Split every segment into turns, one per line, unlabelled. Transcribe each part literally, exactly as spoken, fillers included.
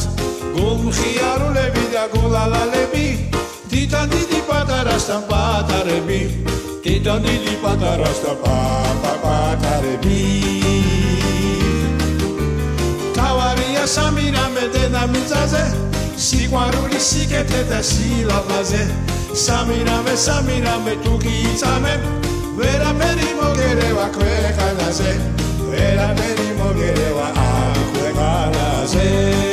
გულმხიარულები და გულალალები თვითონ დიდი პატარასთან პატარები თვითონ დიდი პატარასთან პატარები თავარია სამი რამე დედამიწაზე სიყვარული სიკეთე და სილამაზე სამი რამე სამი რამე თუ გიწამებ ვერაფერი მოგერევა ქვეყანაზე ვერაფერი მოგერევა ამ ქვეყანაზე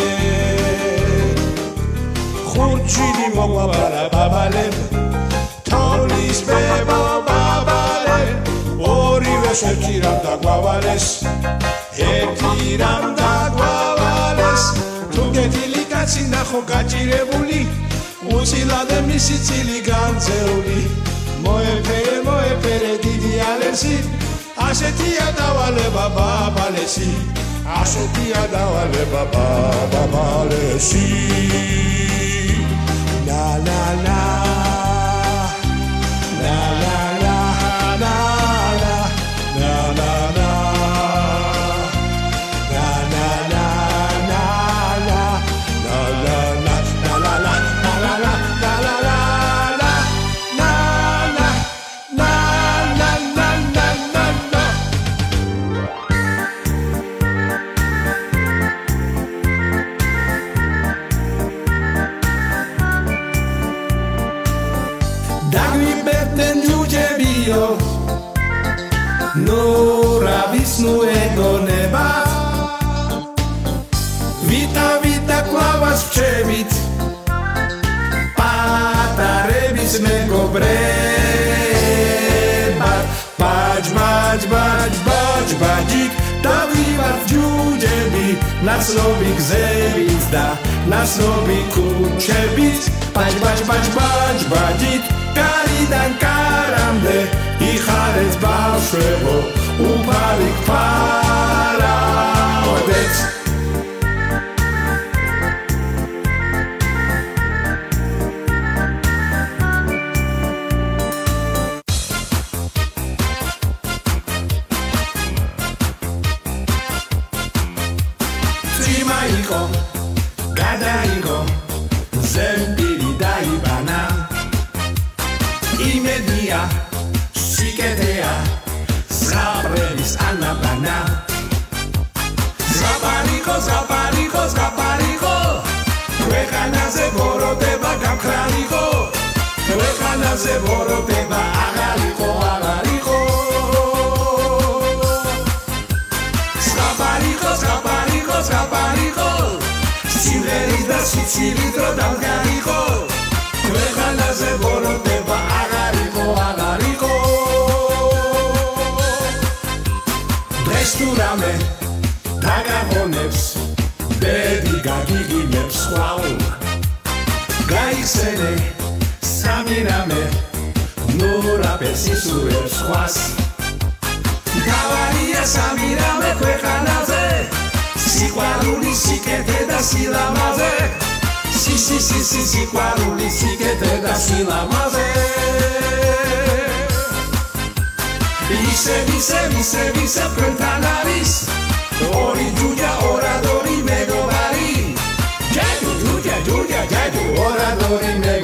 ხურჩილი მოყვაბარა ბაბალებ თოვლის ბებო ბაბალებ ორივე ერთი რამ დაგვავალეს ერთი რამ დაგვავალეს თუ გეთილი კაცი ნახო გაჭირებული უცილად მისი წილი განწეული მოეფერე მოეფერე დიდი ალესი ასეთია დავალება ბაბალესი ასეთია დავალება ბაბალესი La la la La la la La la La la la La la la La la La la la La la la La la la La la la La La la La la la la la la Dagvibeten giugebio Nora visnu egoneba Vita vita klavas včevit Patarebis megobreba Bač, bač, bač, bač, bačik Dagvibat giugebi Naslovik zevizda Naslovik kučebic Bač, bač, bač, bač, bačik Karidan karamde იხარეთ ბავშვებო უფალი ფარაოდეთ წიმა იყო გადაიღო ზემპირი დაიბანა იმედია სიკეთეა ზღაპრების ანაბანა ზღაპარიყო ზღაპარიყო ზღაპარიყო ქვეყანაზე ბოროტება გამხრალიყო ქვეყანაზე ბოროტება აღარიყო აღარიყო ზღაპარიყო ზღაპარიყო ზღაპარიყო სიმღერის და სიცილის დრო დამგარიყო ქვეყანაზე ბოროტება აღარიყო აღარიყო დღეს თუ რამე დაგაღონებს ბედი გაგიგინებს სხვაულ გაიხსენე სამი რამე ნურაპეს ისურვებს სხვას თავარია სამი რამე ქვეყანაზე სიყვარული სიკეთე და სილამაზე Si si si si si quaruli si che te da silamaze Vise vise vise vise prentanaris Ori giudia oradori megovari Giadu giudia giudia giadu oradori megovari